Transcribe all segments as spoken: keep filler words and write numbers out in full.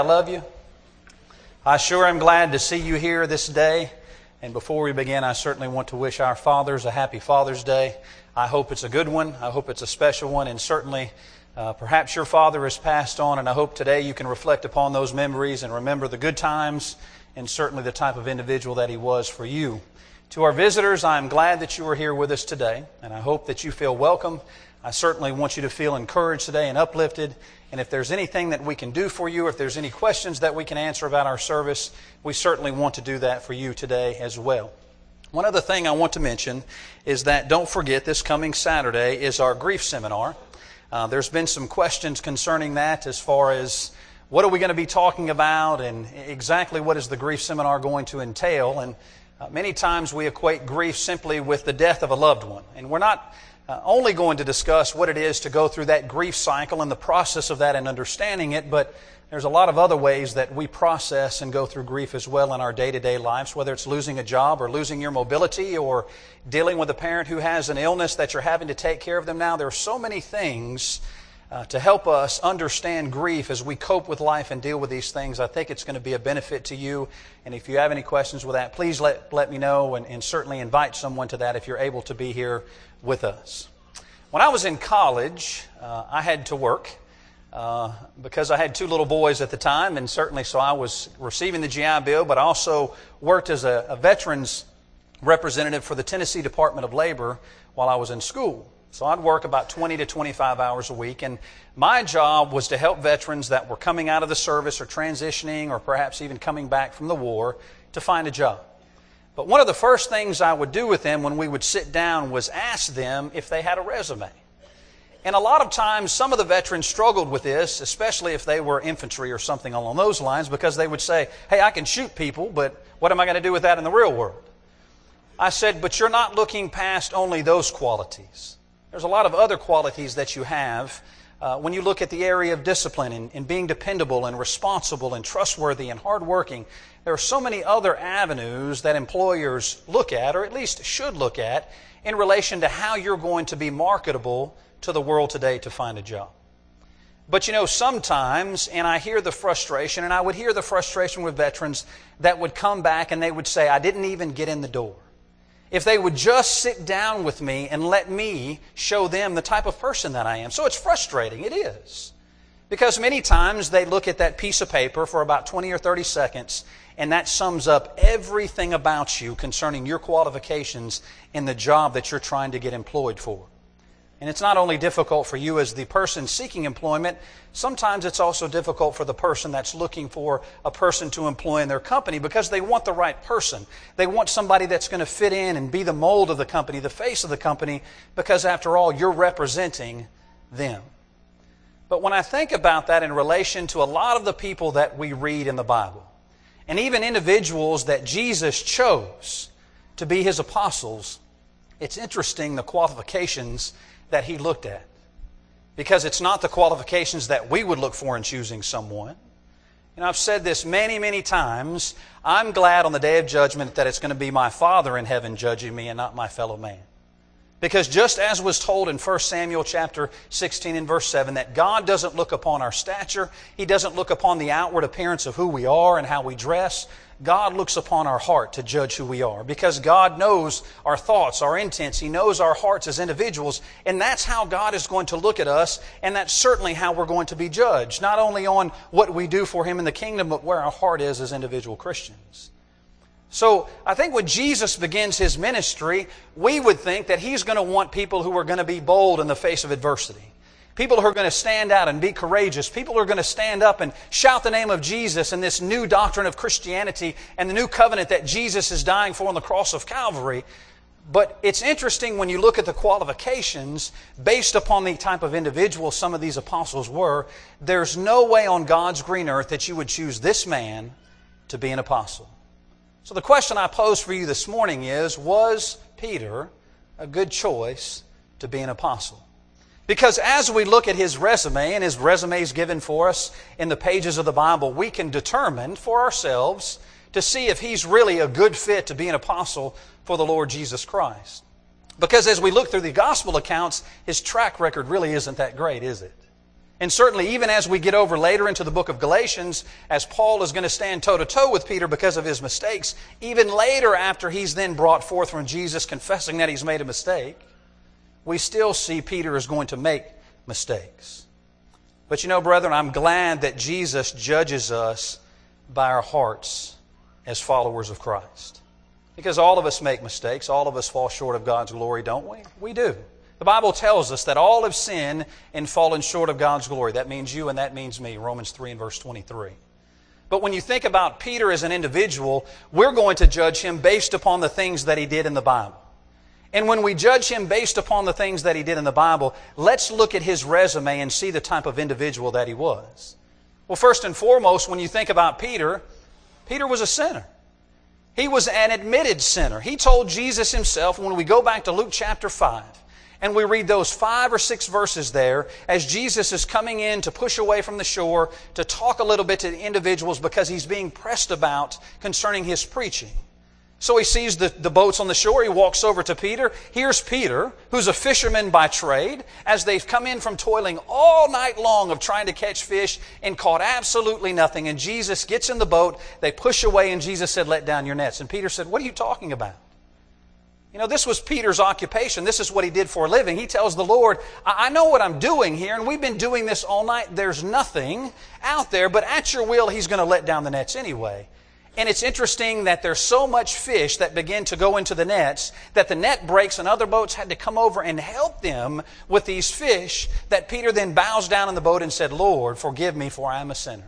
I love you. I sure am glad to see you here this day. And before we begin, I certainly want to wish our fathers a happy Father's Day. I hope it's a good one. I hope it's a special one. And certainly, uh, perhaps your father has passed on. And I hope today you can reflect upon those memories and remember the good times and certainly the type of individual that he was for you. To our visitors, I am glad that you are here with us today. And I hope that you feel welcome. I certainly want you to feel encouraged today and uplifted. And if there's anything that we can do for you, if there's any questions that we can answer about our service, we certainly want to do that for you today as well. One other thing I want to mention is that don't forget this coming Saturday is our grief seminar. Uh, there's been some questions concerning that as far as what are we going to be talking about and exactly what is the grief seminar going to entail. And uh, many times we equate grief simply with the death of a loved one. And we're not Uh, only going to discuss what it is to go through that grief cycle and the process of that and understanding it, but there's a lot of other ways that we process and go through grief as well in our day-to-day lives, whether it's losing a job or losing your mobility or dealing with a parent who has an illness that you're having to take care of them now. There are so many things uh, to help us understand grief as we cope with life and deal with these things. I think it's going to be a benefit to you, and if you have any questions with that, please let, let me know and, and certainly invite someone to that if you're able to be here with us. When I was in college, uh, I had to work uh, because I had two little boys at the time, and certainly so I was receiving the G I Bill, but I also worked as a, a veterans representative for the Tennessee Department of Labor while I was in school. So I'd work about twenty to twenty-five hours a week, and my job was to help veterans that were coming out of the service or transitioning or perhaps even coming back from the war to find a job. But one of the first things I would do with them when we would sit down was ask them if they had a resume. And a lot of times some of the veterans struggled with this, especially if they were infantry or something along those lines, because they would say, hey, I can shoot people, but what am I going to do with that in the real world? I said, but you're not looking past only those qualities. There's a lot of other qualities that you have uh, when you look at the area of discipline and, and being dependable and responsible and trustworthy and hardworking. There are so many other avenues that employers look at, or at least should look at, in relation to how you're going to be marketable to the world today to find a job. But you know, sometimes, and I hear the frustration, and I would hear the frustration with veterans that would come back and they would say, I didn't even get in the door. If they would just sit down with me and let me show them the type of person that I am. So it's frustrating. It is. Because many times they look at that piece of paper for about twenty or thirty seconds, and that sums up everything about you concerning your qualifications in the job that you're trying to get employed for. And it's not only difficult for you as the person seeking employment, sometimes it's also difficult for the person that's looking for a person to employ in their company because they want the right person. They want somebody that's going to fit in and be the mold of the company, the face of the company, because after all, you're representing them. But when I think about that in relation to a lot of the people that we read in the Bible, and even individuals that Jesus chose to be His apostles, it's interesting the qualifications that He looked at. Because it's not the qualifications that we would look for in choosing someone. And I've said this many, many times. I'm glad on the day of judgment that it's going to be my Father in heaven judging me and not my fellow man. Because just as was told in First Samuel chapter sixteen and verse seven, that God doesn't look upon our stature, He doesn't look upon the outward appearance of who we are and how we dress. God looks upon our heart to judge who we are. Because God knows our thoughts, our intents. He knows our hearts as individuals. And that's how God is going to look at us. And that's certainly how we're going to be judged. Not only on what we do for Him in the kingdom, but where our heart is as individual Christians. So I think when Jesus begins His ministry, we would think that He's going to want people who are going to be bold in the face of adversity. People who are going to stand out and be courageous. People who are going to stand up and shout the name of Jesus and this new doctrine of Christianity and the new covenant that Jesus is dying for on the cross of Calvary. But it's interesting when you look at the qualifications based upon the type of individual some of these apostles were. There's no way on God's green earth that you would choose this man to be an apostle. So the question I pose for you this morning is, was Peter a good choice to be an apostle? Because as we look at his resume, and his resume is given for us in the pages of the Bible, we can determine for ourselves to see if he's really a good fit to be an apostle for the Lord Jesus Christ. Because as we look through the gospel accounts, his track record really isn't that great, is it? And certainly even as we get over later into the book of Galatians, as Paul is going to stand toe-to-toe with Peter because of his mistakes, even later after he's then brought forth from Jesus confessing that he's made a mistake, we still see Peter is going to make mistakes. But you know, brethren, I'm glad that Jesus judges us by our hearts as followers of Christ. Because all of us make mistakes. All of us fall short of God's glory, don't we? We do. The Bible tells us that all have sinned and fallen short of God's glory. That means you and that means me. Romans three and verse twenty-three. But when you think about Peter as an individual, we're going to judge him based upon the things that he did in the Bible. And when we judge him based upon the things that he did in the Bible, let's look at his resume and see the type of individual that he was. Well, first and foremost, when you think about Peter, Peter was a sinner. He was an admitted sinner. He told Jesus himself, when we go back to Luke chapter five, and we read those five or six verses there, as Jesus is coming in to push away from the shore, to talk a little bit to the individuals because he's being pressed about concerning his preaching. So he sees the, the boats on the shore. He walks over to Peter. Here's Peter, who's a fisherman by trade, as they've come in from toiling all night long of trying to catch fish and caught absolutely nothing. And Jesus gets in the boat. They push away, and Jesus said, "Let down your nets." And Peter said, "What are you talking about?" You know, this was Peter's occupation. This is what he did for a living. He tells the Lord, I know what I'm doing here, and we've been doing this all night. There's nothing out there, but at your will, he's going to let down the nets anyway. And it's interesting that there's so much fish that begin to go into the nets that the net breaks and other boats had to come over and help them with these fish, that Peter then bows down in the boat and said, "Lord, forgive me, for I am a sinner."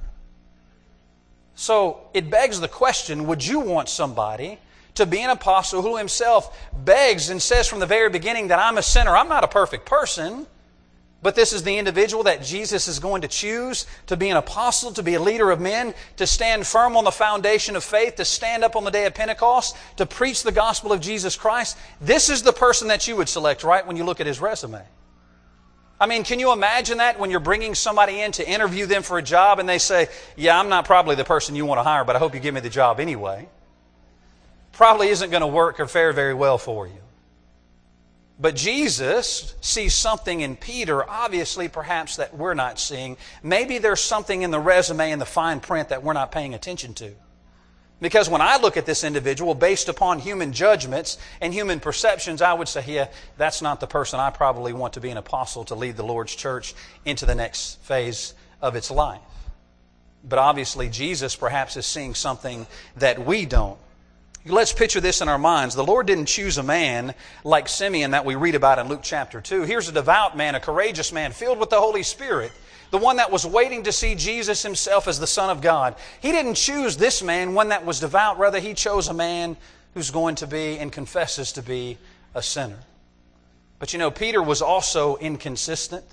So it begs the question, would you want somebody to be an apostle who himself begs and says from the very beginning that I'm a sinner, I'm not a perfect person, but this is the individual that Jesus is going to choose to be an apostle, to be a leader of men, to stand firm on the foundation of faith, to stand up on the day of Pentecost, to preach the gospel of Jesus Christ? This is the person that you would select, right, when you look at his resume. I mean, can you imagine that when you're bringing somebody in to interview them for a job and they say, "Yeah, I'm not probably the person you want to hire, but I hope you give me the job anyway." Probably isn't going to work or fare very well for you. But Jesus sees something in Peter, obviously perhaps that we're not seeing. Maybe there's something in the resume and the fine print that we're not paying attention to. Because when I look at this individual based upon human judgments and human perceptions, I would say, yeah, that's not the person I probably want to be an apostle to lead the Lord's church into the next phase of its life. But obviously Jesus perhaps is seeing something that we don't. Let's picture this in our minds. The Lord didn't choose a man like Simeon that we read about in Luke chapter two. Here's a devout man, a courageous man, filled with the Holy Spirit, the one that was waiting to see Jesus himself as the Son of God. He didn't choose this man, one that was devout. Rather, he chose a man who's going to be and confesses to be a sinner. But you know, Peter was also inconsistent.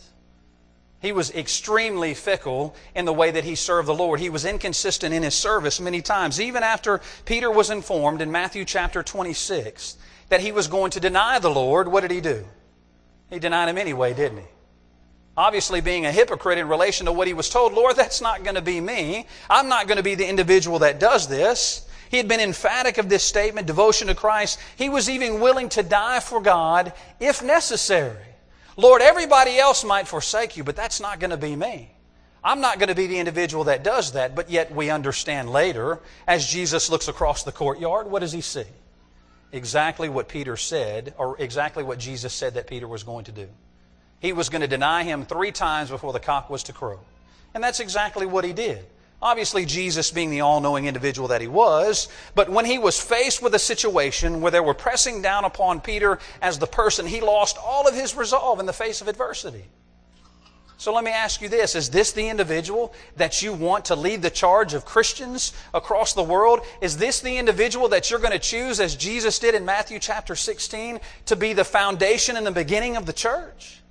He was extremely fickle in the way that he served the Lord. He was inconsistent in his service many times. Even after Peter was informed in Matthew chapter twenty-six that he was going to deny the Lord, what did he do? He denied him anyway, didn't he? Obviously being a hypocrite in relation to what he was told, "Lord, that's not going to be me. I'm not going to be the individual that does this." He had been emphatic of this statement, devotion to Christ. He was even willing to die for God if necessary. "Lord, everybody else might forsake you, but that's not going to be me. I'm not going to be the individual that does that." But yet we understand later, as Jesus looks across the courtyard, what does he see? Exactly what Peter said, or exactly what Jesus said that Peter was going to do. He was going to deny him three times before the cock was to crow. And that's exactly what he did. Obviously, Jesus being the all-knowing individual that he was, but when he was faced with a situation where they were pressing down upon Peter as the person, he lost all of his resolve in the face of adversity. So let me ask you this. Is this the individual that you want to lead the charge of Christians across the world? Is this the individual that you're going to choose, as Jesus did in Matthew chapter sixteen, to be the foundation and the beginning of the church?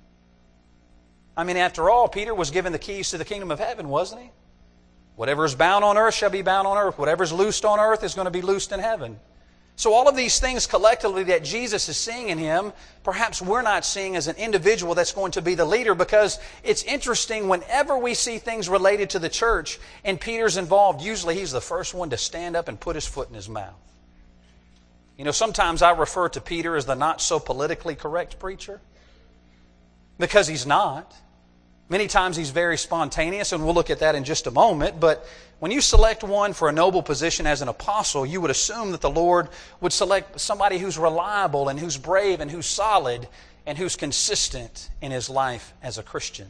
I mean, after all, Peter was given the keys to the kingdom of heaven, wasn't he? Whatever is bound on earth shall be bound on earth. Whatever is loosed on earth is going to be loosed in heaven. So all of these things collectively that Jesus is seeing in him, perhaps we're not seeing as an individual that's going to be the leader, because it's interesting whenever we see things related to the church and Peter's involved, usually he's the first one to stand up and put his foot in his mouth. You know, sometimes I refer to Peter as the not so politically correct preacher, because he's not. Many times he's very spontaneous, and we'll look at that in just a moment. But when you select one for a noble position as an apostle, you would assume that the Lord would select somebody who's reliable and who's brave and who's solid and who's consistent in his life as a Christian.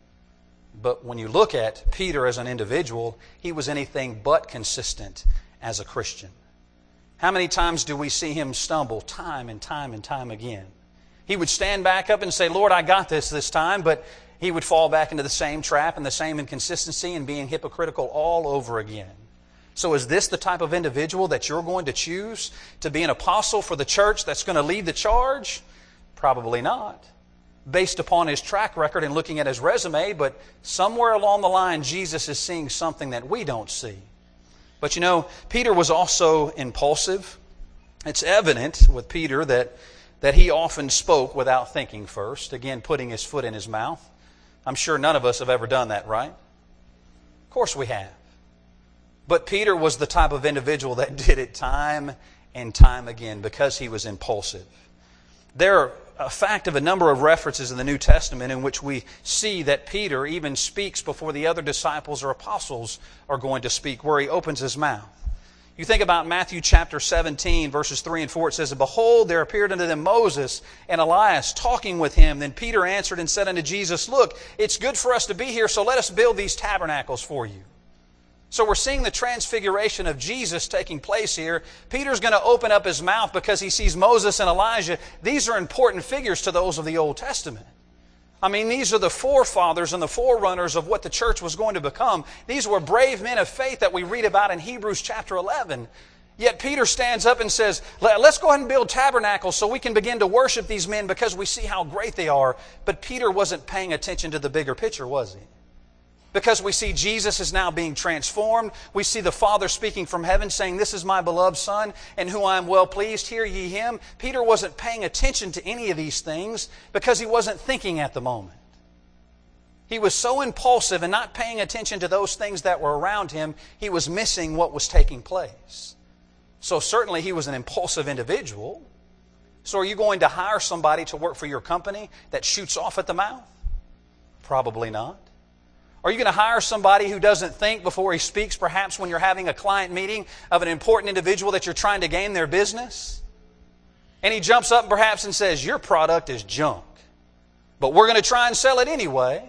But when you look at Peter as an individual, he was anything but consistent as a Christian. How many times do we see him stumble time and time and time again? He would stand back up and say, Lord, I got this this time, but he would fall back into the same trap and the same inconsistency and being hypocritical all over again. So is this the type of individual that you're going to choose to be an apostle for the church that's going to lead the charge? Probably not. Based upon his track record and looking at his resume, but somewhere along the line, Jesus is seeing something that we don't see. But you know, Peter was also impulsive. It's evident with Peter that, that he often spoke without thinking first, again, putting his foot in his mouth. I'm sure none of us have ever done that, right? Of course we have. But Peter was the type of individual that did it time and time again because he was impulsive. There are a fact of a number of references in the New Testament in which we see that Peter even speaks before the other disciples or apostles are going to speak, where he opens his mouth. You think about Matthew chapter seventeen, verses three and four. It says, Behold, there appeared unto them Moses and Elias talking with him. Then Peter answered and said unto Jesus, Look, it's good for us to be here, so let us build these tabernacles for you. So we're seeing the transfiguration of Jesus taking place here. Peter's going to open up his mouth because he sees Moses and Elijah. These are important figures to those of the Old Testament. I mean, these are the forefathers and the forerunners of what the church was going to become. These were brave men of faith that we read about in Hebrews chapter eleven. Yet Peter stands up and says, let's go ahead and build tabernacles so we can begin to worship these men because we see how great they are. But Peter wasn't paying attention to the bigger picture, was he? Because we see Jesus is now being transformed. We see the Father speaking from heaven saying, This is my beloved Son, in whom I am well pleased. Hear ye him. Peter wasn't paying attention to any of these things because he wasn't thinking at the moment. He was so impulsive and not paying attention to those things that were around him, he was missing what was taking place. So certainly he was an impulsive individual. So are you going to hire somebody to work for your company that shoots off at the mouth? Probably not. Are you going to hire somebody who doesn't think before he speaks, perhaps when you're having a client meeting of an important individual that you're trying to gain their business? And he jumps up perhaps and says, Your product is junk, but we're going to try and sell it anyway.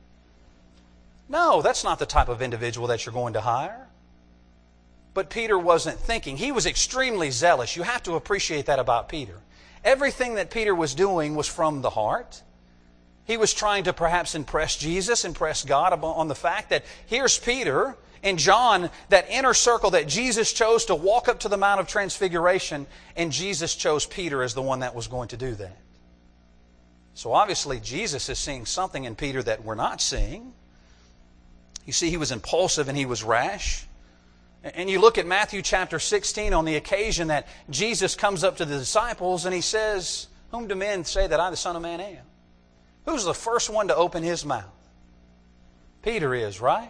No, that's not the type of individual that you're going to hire. But Peter wasn't thinking. He was extremely zealous. You have to appreciate that about Peter. Everything that Peter was doing was from the heart. He was trying to perhaps impress Jesus, impress God on the fact that here's Peter and John, that inner circle that Jesus chose to walk up to the Mount of Transfiguration, and Jesus chose Peter as the one that was going to do that. So obviously Jesus is seeing something in Peter that we're not seeing. You see, he was impulsive and he was rash. And you look at Matthew chapter sixteen on the occasion that Jesus comes up to the disciples and he says, Whom do men say that I, the Son of Man, am? Who's the first one to open his mouth? Peter is, right?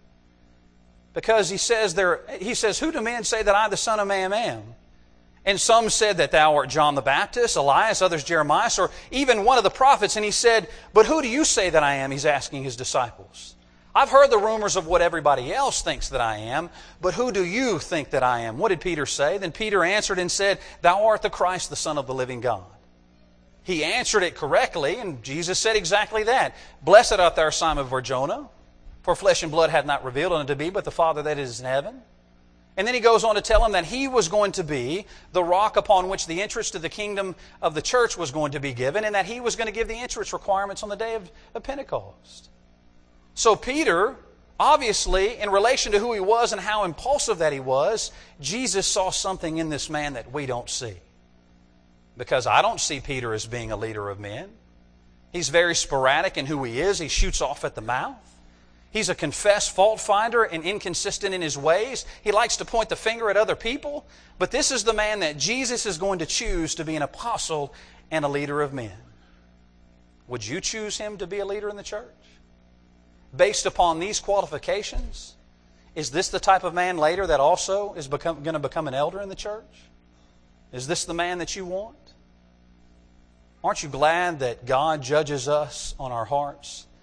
Because he says there, he says, Who do men say that I, the Son of Man, am? And some said that thou art John the Baptist, Elias, others Jeremiah, or even one of the prophets. And he said, But who do you say that I am? He's asking his disciples. I've heard the rumors of what everybody else thinks that I am, but who do you think that I am? What did Peter say? Then Peter answered and said, Thou art the Christ, the Son of the living God. He answered it correctly, and Jesus said exactly that. Blessed art thou, Simon Bar-Jonah, for flesh and blood hath not revealed unto thee, but the Father that is in heaven. And then he goes on to tell him that he was going to be the rock upon which the entrance to the kingdom of the church was going to be given, and that he was going to give the entrance requirements on the day of, of Pentecost. So Peter, obviously, in relation to who he was and how impulsive that he was, Jesus saw something in this man that we don't see. Because I don't see Peter as being a leader of men. He's very sporadic in who he is. He shoots off at the mouth. He's a confessed fault finder and inconsistent in his ways. He likes to point the finger at other people. But this is the man that Jesus is going to choose to be an apostle and a leader of men. Would you choose him to be a leader in the church? Based upon these qualifications, is this the type of man later that also is become, going to become an elder in the church? Is this the man that you want? Aren't you glad that God judges us on our hearts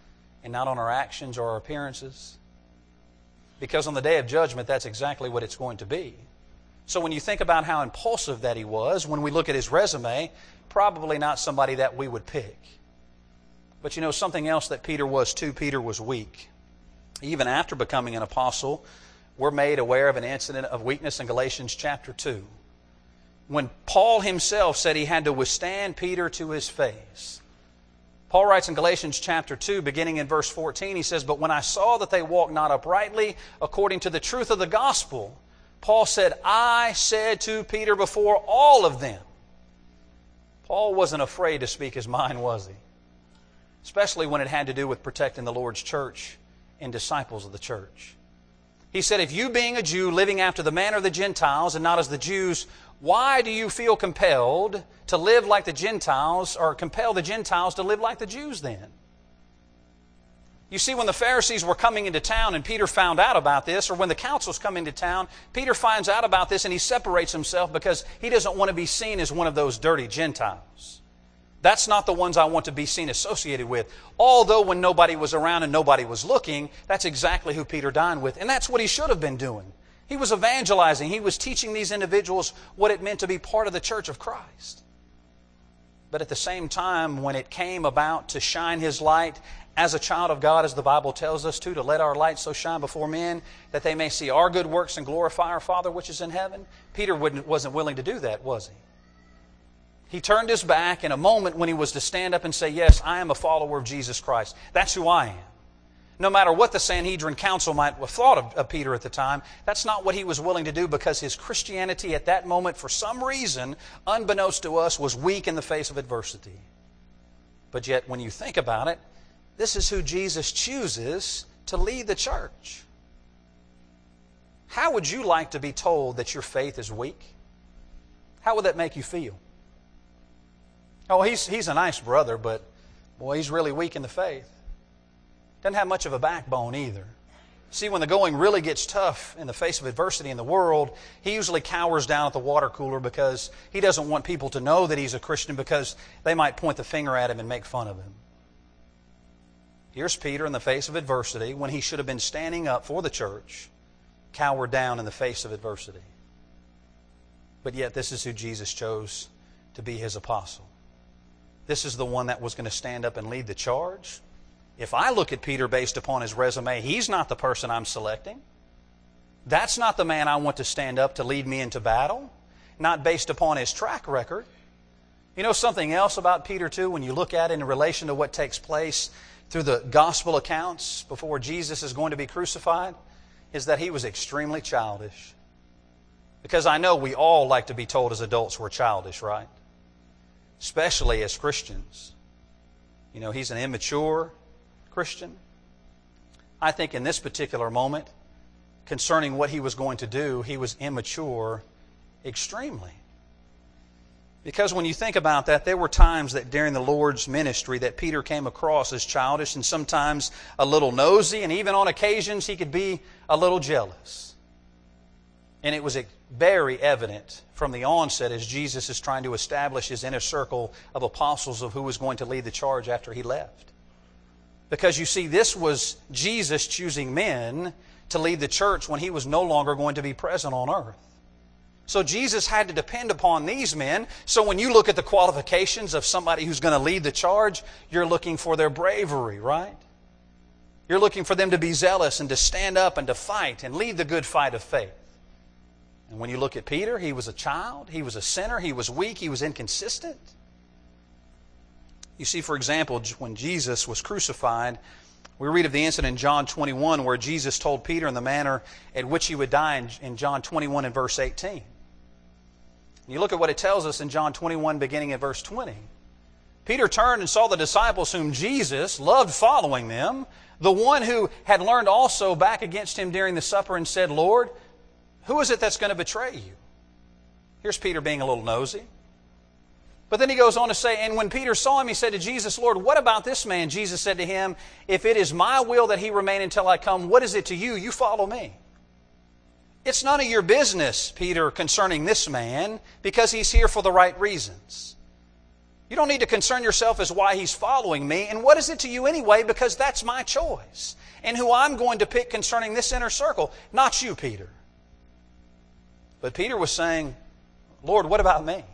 and not on our actions or our appearances? Because on the day of judgment, that's exactly what it's going to be. So when you think about how impulsive that he was, when we look at his resume, probably not somebody that we would pick. But you know, something else that Peter was too, Peter was weak. Even after becoming an apostle, we're made aware of an incident of weakness in Galatians chapter two. When Paul himself said he had to withstand Peter to his face. Paul writes in Galatians chapter two, beginning in verse fourteen, he says, "But when I saw that they walked not uprightly according to the truth of the gospel," Paul said, "I said to Peter before all of them." Paul wasn't afraid to speak his mind, was he? Especially when it had to do with protecting the Lord's church and disciples of the church. He said, "If you being a Jew living after the manner of the Gentiles and not as the Jews, why do you feel compelled to live like the Gentiles, or compel the Gentiles to live like the Jews then?" You see, when the Pharisees were coming into town and Peter found out about this, or when the council's coming to town, Peter finds out about this and he separates himself because he doesn't want to be seen as one of those dirty Gentiles. That's not the ones I want to be seen associated with. Although when nobody was around and nobody was looking, that's exactly who Peter dined with. And that's what he should have been doing. He was evangelizing. He was teaching these individuals what it meant to be part of the church of Christ. But at the same time, when it came about to shine his light as a child of God, as the Bible tells us to, to let our light so shine before men that they may see our good works and glorify our Father which is in heaven, Peter wasn't willing to do that, was he? He turned his back in a moment when he was to stand up and say, "Yes, I am a follower of Jesus Christ. That's who I am." No matter what the Sanhedrin Council might have thought of, of Peter at the time, that's not what he was willing to do, because his Christianity at that moment, for some reason, unbeknownst to us, was weak in the face of adversity. But yet, when you think about it, this is who Jesus chooses to lead the church. How would you like to be told that your faith is weak? How would that make you feel? Oh, he's, he's a nice brother, but boy, he's really weak in the faith. Doesn't have much of a backbone either. See, when the going really gets tough in the face of adversity in the world, he usually cowers down at the water cooler because he doesn't want people to know that he's a Christian, because they might point the finger at him and make fun of him. Here's Peter in the face of adversity, when he should have been standing up for the church, cowered down in the face of adversity. But yet this is who Jesus chose to be his apostle. This is the one that was going to stand up and lead the charge. If I look at Peter based upon his resume, he's not the person I'm selecting. That's not the man I want to stand up to lead me into battle, not based upon his track record. You know something else about Peter too, when you look at it in relation to what takes place through the gospel accounts before Jesus is going to be crucified, is that he was extremely childish. Because I know we all like to be told as adults we're childish, right? Especially as Christians. You know, he's an immature Christian. I think in this particular moment, concerning what he was going to do, he was immature extremely. Because when you think about that, there were times that during the Lord's ministry that Peter came across as childish and sometimes a little nosy, and even on occasions he could be a little jealous. And it was very evident from the onset as Jesus is trying to establish his inner circle of apostles of who was going to lead the charge after he left. Because you see, this was Jesus choosing men to lead the church when he was no longer going to be present on earth. So Jesus had to depend upon these men. So when you look at the qualifications of somebody who's going to lead the charge, you're looking for their bravery, right? You're looking for them to be zealous and to stand up and to fight and lead the good fight of faith. And when you look at Peter, he was a child, he was a sinner, he was weak, he was inconsistent. You see, for example, when Jesus was crucified, we read of the incident in John twenty-one where Jesus told Peter in the manner at which he would die in John twenty-one and verse eighteen. And you look at what it tells us in John twenty-one beginning at verse twenty. Peter turned and saw the disciples whom Jesus loved following them, the one who had learned also back against him during the supper, and said, "Lord, who is it that's going to betray you?" Here's Peter being a little nosy. But then he goes on to say, and when Peter saw him, he said to Jesus, "Lord, what about this man?" Jesus said to him, "If it is my will that he remain until I come, what is it to you? You follow me." It's none of your business, Peter, concerning this man, because he's here for the right reasons. You don't need to concern yourself as why he's following me. And what is it to you anyway? Because that's my choice. And who I'm going to pick concerning this inner circle. Not you, Peter. But Peter was saying, Lord, what about me?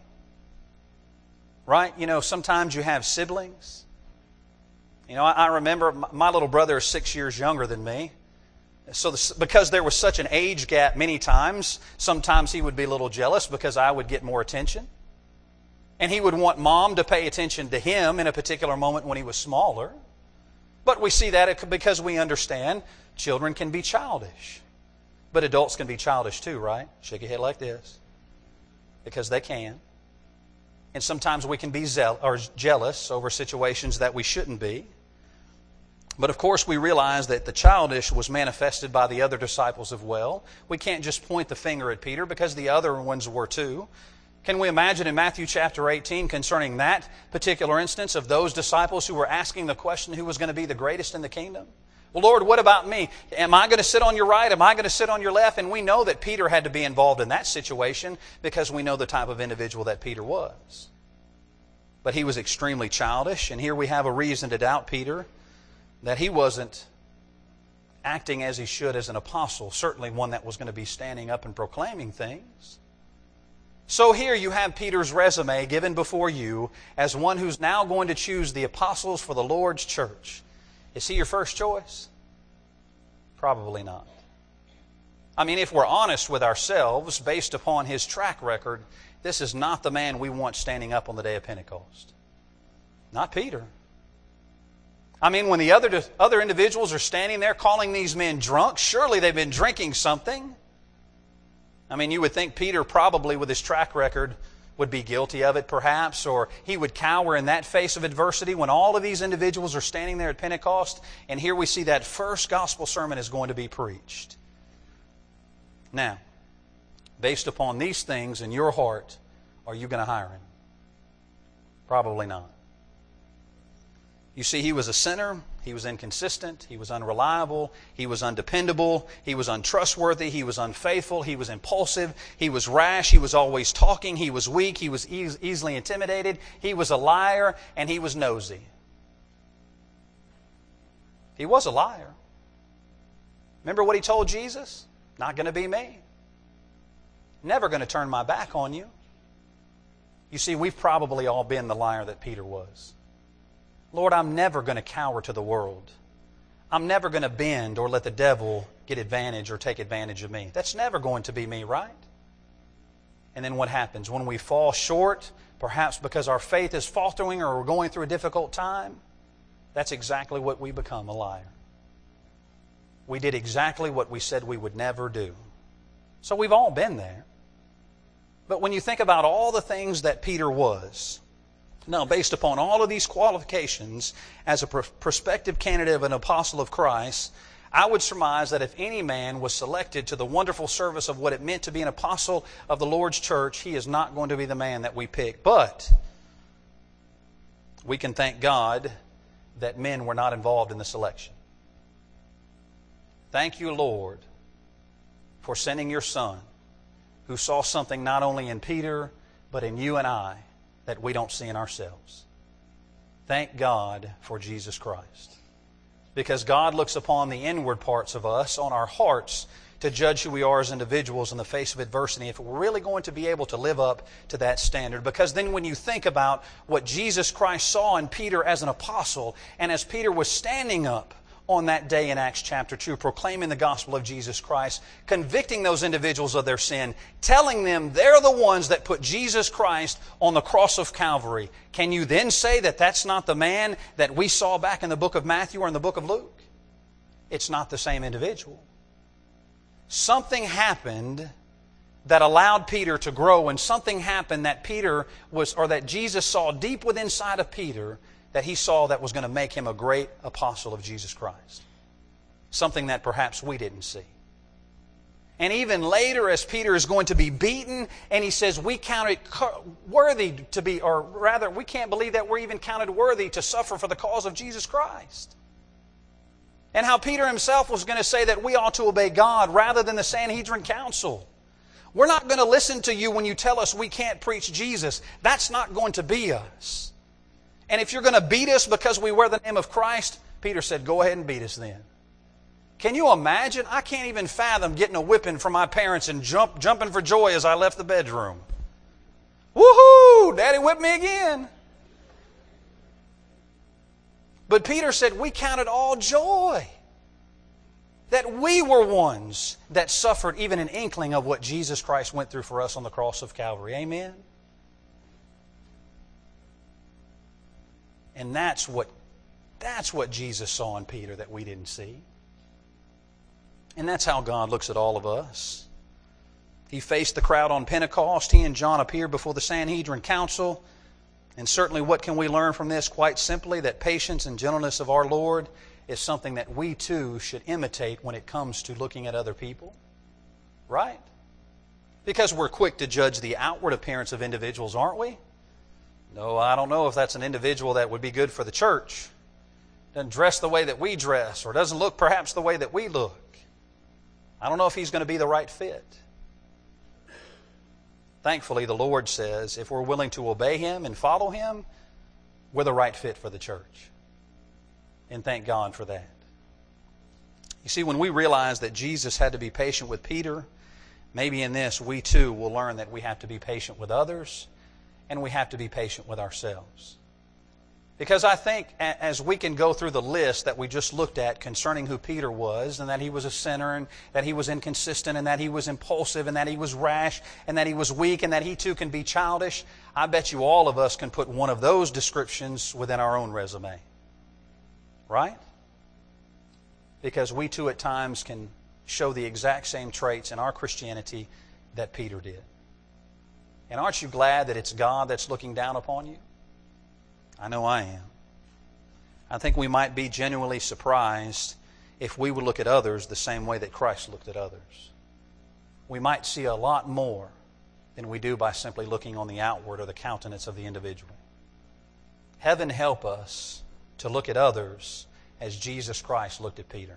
Right? You know, sometimes you have siblings. You know, I, I remember my, my little brother is six years younger than me. So the, because there was such an age gap many times, sometimes he would be a little jealous because I would get more attention. And he would want Mom to pay attention to him in a particular moment when he was smaller. But we see that because we understand children can be childish. But adults can be childish too, right? Shake your head like this. Because they can. And sometimes we can be zeal- or jealous over situations that we shouldn't be. But of course we realize that the childish was manifested by the other disciples as well. We can't just point the finger at Peter because the other ones were too. Can we imagine in Matthew chapter eighteen concerning that particular instance of those disciples who were asking the question who was going to be the greatest in the kingdom? Well, Lord, what about me? Am I going to sit on your right? Am I going to sit on your left? And we know that Peter had to be involved in that situation because we know the type of individual that Peter was. But he was extremely childish, and here we have a reason to doubt Peter that he wasn't acting as he should as an apostle, certainly one that was going to be standing up and proclaiming things. So here you have Peter's resume given before you as one who's now going to choose the apostles for the Lord's church. Is he your first choice? Probably not. I mean, if we're honest with ourselves, based upon his track record, this is not the man we want standing up on the day of Pentecost. Not Peter. I mean, when the other, other individuals are standing there calling these men drunk, surely they've been drinking something. I mean, you would think Peter probably, with his track record, would be guilty of it perhaps, or he would cower in that face of adversity when all of these individuals are standing there at Pentecost, and here we see that first gospel sermon is going to be preached. Now, based upon these things in your heart, are you going to hire him? Probably not. You see, he was a sinner, he was inconsistent, he was unreliable, he was undependable, he was untrustworthy, he was unfaithful, he was impulsive, he was rash, he was always talking, he was weak, he was e- easily intimidated, he was a liar, and he was nosy. He was a liar. Remember what he told Jesus? Not going to be me. Never going to turn my back on you. You see, we've probably all been the liar that Peter was. Lord, I'm never going to cower to the world. I'm never going to bend or let the devil get advantage or take advantage of me. That's never going to be me, right? And then what happens? When we fall short, perhaps because our faith is faltering or we're going through a difficult time, that's exactly what we become, a liar. We did exactly what we said we would never do. So we've all been there. But when you think about all the things that Peter was, now, based upon all of these qualifications, as a prospective candidate of an apostle of Christ, I would surmise that if any man was selected to the wonderful service of what it meant to be an apostle of the Lord's church, he is not going to be the man that we pick. But we can thank God that men were not involved in the selection. Thank you, Lord, for sending your Son, who saw something not only in Peter, but in you and I, that we don't see in ourselves. Thank God for Jesus Christ. Because God looks upon the inward parts of us, on our hearts, to judge who we are as individuals in the face of adversity, if we're really going to be able to live up to that standard. Because then when you think about what Jesus Christ saw in Peter as an apostle, and as Peter was standing up on that day in Acts chapter two, proclaiming the gospel of Jesus Christ, convicting those individuals of their sin, telling them they're the ones that put Jesus Christ on the cross of Calvary. Can you then say that that's not the man that we saw back in the book of Matthew or in the book of Luke? It's not the same individual. Something happened that allowed Peter to grow, and something happened that Peter was, or that Jesus saw deep within inside of Peter, that he saw that was going to make him a great apostle of Jesus Christ. Something that perhaps we didn't see. And even later, as Peter is going to be beaten, and he says, we count it worthy to be, or rather, we can't believe that we're even counted worthy to suffer for the cause of Jesus Christ. And how Peter himself was going to say that we ought to obey God rather than the Sanhedrin Council. We're not going to listen to you when you tell us we can't preach Jesus. That's not going to be us. And if you're going to beat us because we wear the name of Christ, Peter said, go ahead and beat us then. Can you imagine? I can't even fathom getting a whipping from my parents and jump, jumping for joy as I left the bedroom. Woohoo! Daddy whipped me again. But Peter said, we count it all joy that we were ones that suffered even an inkling of what Jesus Christ went through for us on the cross of Calvary. Amen? And that's what, that's what Jesus saw in Peter that we didn't see. And that's how God looks at all of us. He faced the crowd on Pentecost. He and John appeared before the Sanhedrin Council. And certainly what can we learn from this? Quite simply that patience and gentleness of our Lord is something that we too should imitate when it comes to looking at other people. Right? Because we're quick to judge the outward appearance of individuals, aren't we? No, I don't know if that's an individual that would be good for the church. Doesn't dress the way that we dress, or doesn't look perhaps the way that we look. I don't know if he's going to be the right fit. Thankfully, the Lord says if we're willing to obey Him and follow Him, we're the right fit for the church. And thank God for that. You see, when we realize that Jesus had to be patient with Peter, maybe in this we too will learn that we have to be patient with others and we have to be patient with ourselves. Because I think as we can go through the list that we just looked at concerning who Peter was, and that he was a sinner, and that he was inconsistent, and that he was impulsive, and that he was rash, and that he was weak, and that he too can be childish, I bet you all of us can put one of those descriptions within our own resume. Right? Because we too at times can show the exact same traits in our Christianity that Peter did. And aren't you glad that it's God that's looking down upon you? I know I am. I think we might be genuinely surprised if we would look at others the same way that Christ looked at others. We might see a lot more than we do by simply looking on the outward or the countenance of the individual. Heaven help us to look at others as Jesus Christ looked at Peter.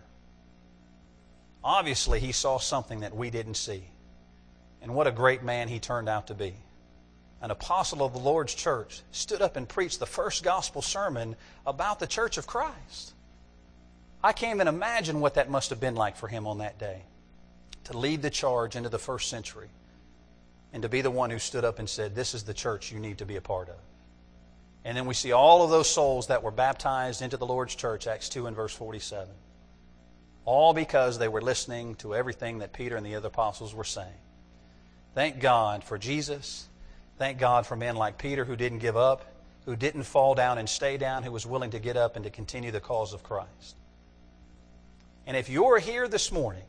Obviously, he saw something that we didn't see. And what a great man he turned out to be. An apostle of the Lord's church, stood up and preached the first gospel sermon about the church of Christ. I can't even imagine what that must have been like for him on that day. To lead the charge into the first century and to be the one who stood up and said, this is the church you need to be a part of. And then we see all of those souls that were baptized into the Lord's church, Acts two and verse forty-seven. All because they were listening to everything that Peter and the other apostles were saying. Thank God for Jesus. Thank God for men like Peter who didn't give up, who didn't fall down and stay down, who was willing to get up and to continue the cause of Christ. And if you're here this morning,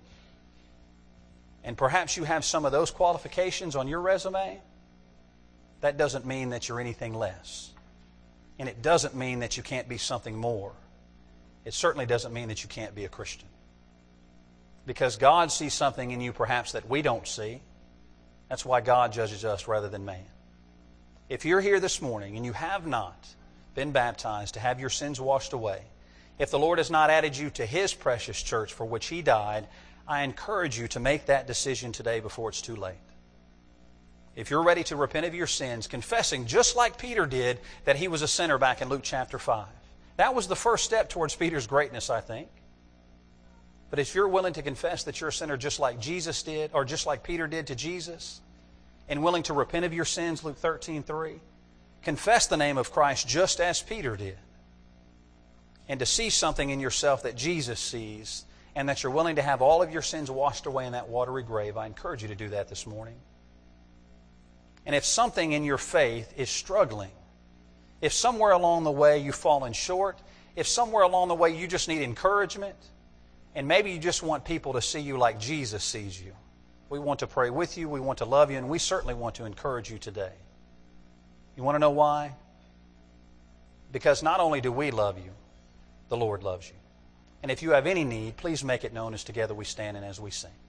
and perhaps you have some of those qualifications on your resume, that doesn't mean that you're anything less. And it doesn't mean that you can't be something more. It certainly doesn't mean that you can't be a Christian. Because God sees something in you perhaps that we don't see. That's why God judges us rather than man. If you're here this morning and you have not been baptized to have your sins washed away, if the Lord has not added you to His precious church for which He died, I encourage you to make that decision today before it's too late. If you're ready to repent of your sins, confessing just like Peter did that he was a sinner back in Luke chapter five. That was the first step towards Peter's greatness, I think. But if you're willing to confess that you're a sinner just like Jesus did, or just like Peter did to Jesus, and willing to repent of your sins, Luke thirteen three, confess the name of Christ just as Peter did, and to see something in yourself that Jesus sees, and that you're willing to have all of your sins washed away in that watery grave, I encourage you to do that this morning. And if something in your faith is struggling, if somewhere along the way you've fallen short, if somewhere along the way you just need encouragement, and maybe you just want people to see you like Jesus sees you, we want to pray with you, we want to love you, and we certainly want to encourage you today. You want to know why? Because not only do we love you, the Lord loves you. And if you have any need, please make it known as together we stand and as we sing.